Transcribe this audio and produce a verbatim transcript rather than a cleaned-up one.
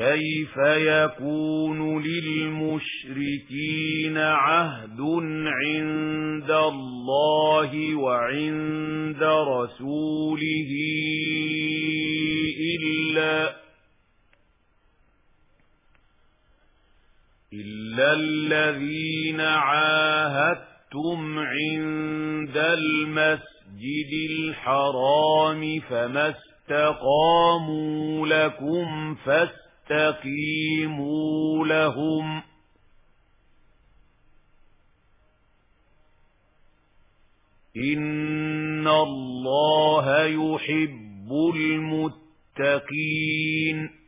كيف يكون للمشركين عهد عند الله وعند رسوله إلا إلا الذين عاهدتم عند المسجد الحرام فما استقاموا لكم فاستقيموا لهم إن الله يحب المتقين